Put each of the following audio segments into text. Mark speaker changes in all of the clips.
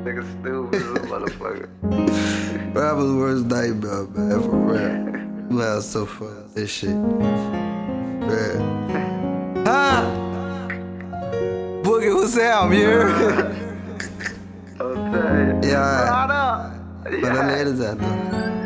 Speaker 1: Nigga stupid as a motherfucker.
Speaker 2: Rapper's worst nightmare, man, for real. You have so fun. This shit. Yeah. Huh? Boogie, what's up, you heard?
Speaker 1: I'll tell you.
Speaker 2: Yeah.
Speaker 1: Right up.
Speaker 2: But the ladies out there.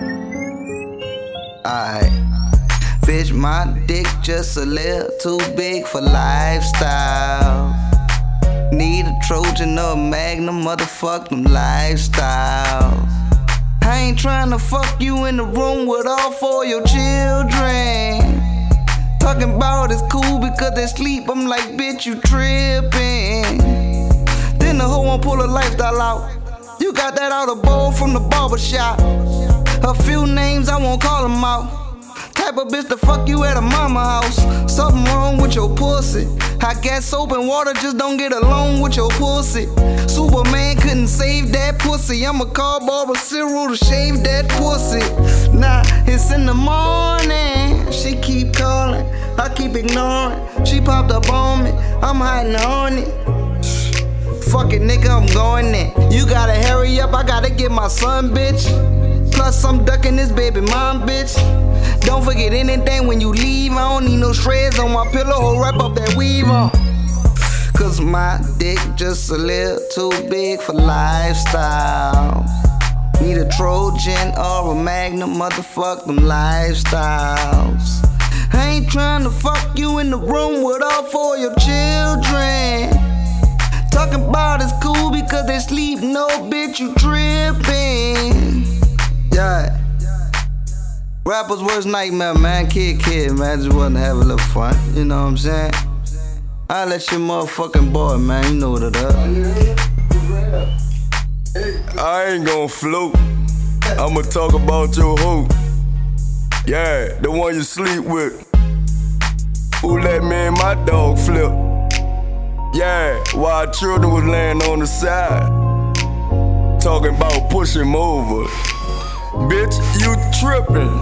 Speaker 2: Alright. Bitch, my dick just a little too big for lifestyle. Need a Trojan or a Magnum, motherfuck them lifestyles. I ain't tryna fuck you in the room with all four your children. Talking about it's cool because they sleep, I'm like, bitch, you trippin'. Then the hoe won't pull a lifestyle out. You got that out of bowl from the barbershop. A few names, I won't call them out. Type of bitch to fuck you at a mama house. Something wrong with your pussy. I guess soap and water just don't get along with your pussy. Superman couldn't save that pussy. I'ma call Barbara Cyril to shave that pussy. Nah, it's in the morning. She keep calling, I keep ignoring. She popped up on me, I'm hiding on it. Fuck it, nigga, I'm going in. You gotta hurry up, I gotta get my son, bitch. Plus, I'm ducking this baby mom, bitch. Don't forget anything when you leave. I don't need no shreds on my pillow. Hold wrap up that weave on. Cause my dick just a little too big for lifestyle. Need a Trojan or a Magnum, motherfuck them lifestyles. I ain't tryna fuck you in the room with all four your children. Talking about it's cool because they sleep, no bitch, you trippin'. Yeah. Rapper's worst nightmare, man. Kid, man. Just wanna have a little fun. You know what I'm saying? I let your motherfucking boy, man. You know what it is.
Speaker 3: I ain't gon' float. I'ma talk about your hoe. Yeah, the one you sleep with. Who let me and my dog flip? Yeah, while children was laying on the side. Talking about push him over. Bitch, you trippin'.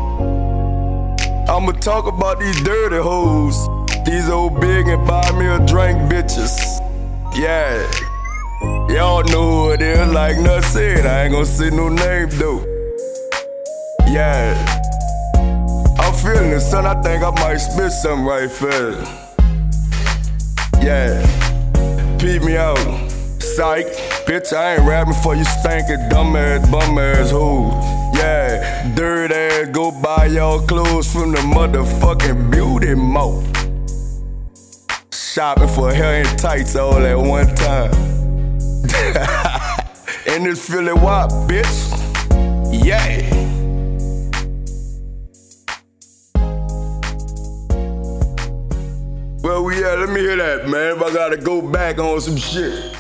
Speaker 3: I'ma talk about these dirty hoes. These old big and buy me a drink bitches. Yeah. Y'all know who it is, like Nut said. I ain't gon' say no name though. Yeah. I'm feeling it, son. I think I might spit something right fast. Yeah. Peep me out. Psych. Bitch, I ain't rapping for you stinking dumbass, bum-ass hoes. Yeah, dirt ass, go buy y'all clothes from the motherfucking beauty mall. Shopping for hair and tights all at one time. And this Philly Wop, bitch. Yeah. Well, yeah, let me hear that, man. If I gotta go back on some shit.